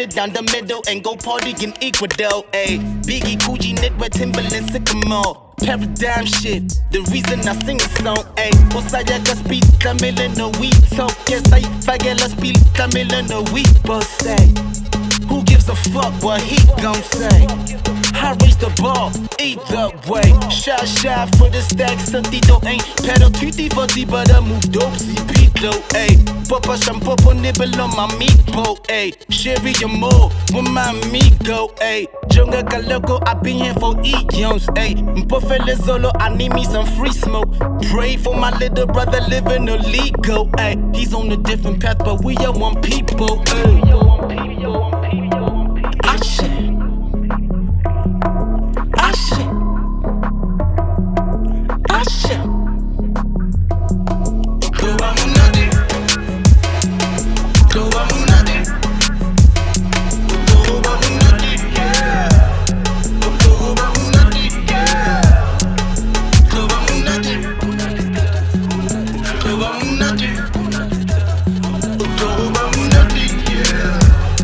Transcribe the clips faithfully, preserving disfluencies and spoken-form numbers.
it down the middle and go party in Ecuador, ayy. Biggie, Coogee, Knitwear, Timberland, Sycamore. Paradigm shit, the reason I sing this song, ayy. Osaya ka speed Tamil no we talk. Yes, I fagela speed Tamil no we both say. Who gives a fuck what he gon' say? I raise the ball, either way. Shot shot for the stack, Santito ain't pedal tutti forty, but I move dope, see Pito, ayy. Papa shampoo nibble on my meatball, ayy. Sherry your more with my amigo, ayy. Junga Kaloko, I been here for eons, ayy. Mpofele Zolo, I need me some free smoke. Pray for my little brother living illegal, ayy. He's on a different path, but we are one people, ayy. Ashe, Ashe, Ashe. Doba munade, Doba munade, Doba munade, yeah. Doba munade, yeah. Doba munade, Doba munade, Doba munade, yeah.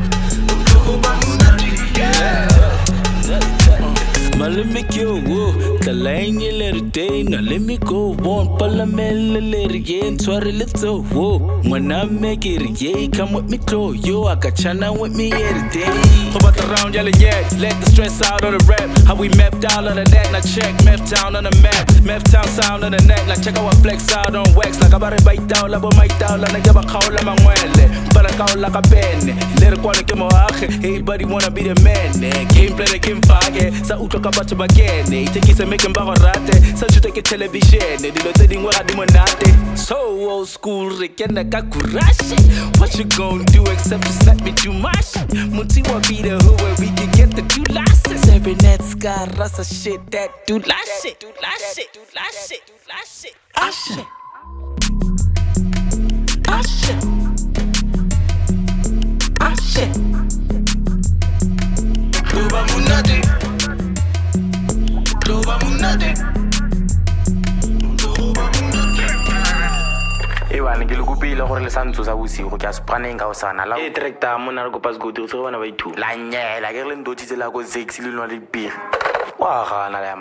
Let me go, whoa. Kalanya let it day, now let me go. One palamela let it again, twirl little, whoa. When I make it, yeah, come with me, too. Yo, I got China with me every day. Pop back around, yelling, yeah. Let the stress out on the rap. How we mapped out on the net, now check. Meth Town on the map. Meth Town sound on the neck, now check out flex out on wax. Like I bought it bite down, like my down, like I call la manguele. But I call like a pen. Let it quality more. Everybody wanna be the man, eh? Gameplay the game fage. Sa utlwa ka batho ba kene. Itekise make mba go rate. Sa jute ke television. Dilo tse dingwe ga di monate. So old school re kena ka kurashi. What you gon' do except just let me do my shit? Muti wa be the hood where we can get the two lasses. Every net sky rasa shit that do last shit. Do last shit. Do last shit. Do last shit. Ashe, Ashe, Ashe. Doba munade, Doba munade, Doba munade. Ewa ne ke le kopile gore le santso sa bosigo ke a sepraneng ka o sana la e director mona re kopa se go dirisa bana ba ithu la nyela ke re le ndotitse la go sexy le nwa le beer wa gana la